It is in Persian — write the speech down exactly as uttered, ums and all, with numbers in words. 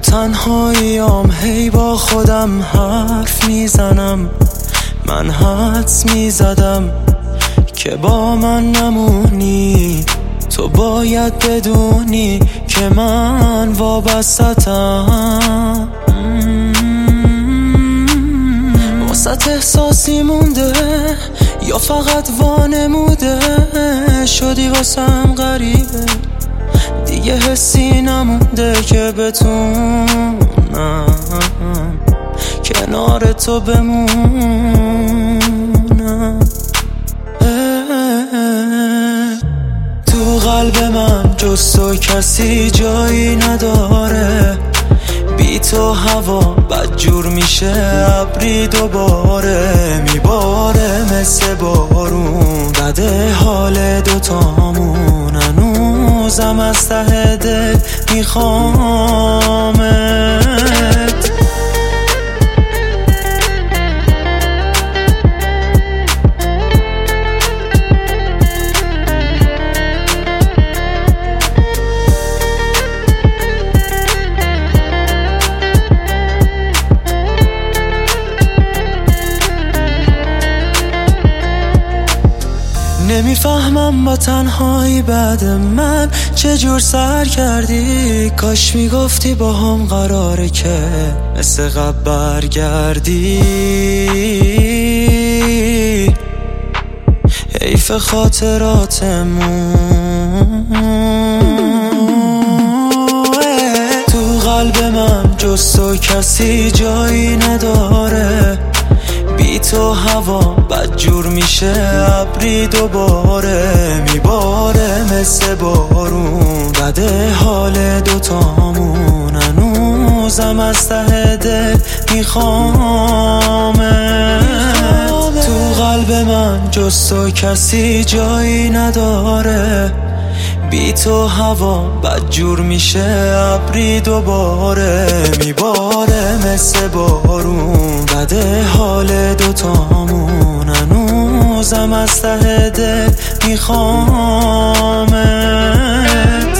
تنهاییام هی با خودم حرف میزنم، من حدس میزدم که با من نمونی، تو باید بدونی که من وابستم. واسط احساسی مونده یا فقط وانموده شدی واسم غریبه، دیگه حسی نمونده که بتونم کنار تو بمونم. تو قلب من جز تو کسی جایی نداره، بی تو هوا بدجور میشه، ابری دوباره میباره مثل بارون، بده حال دوتامون، هنوزم از ته دل میخوامت. نمیفهمم با تنهایی بعد من چجور سر کردی، کاش میگفتی با هم قراره که مثل قبل برگردی. حیف خاطراتمون تو قلب من جز تو کسی جایی نداره، بی تو هوا بدجور میشه، ابری دوباره میباره مثل بارون، بده حال دوتامون، هنوزم از ته دل میخوامت. تو قلب من جز تو کسی جایی نداره، بی تو هوا بدجور میشه، ابری دوباره میباره مثل بارون، بده حال دوتامون، هنوزم از ته دل میخوامت.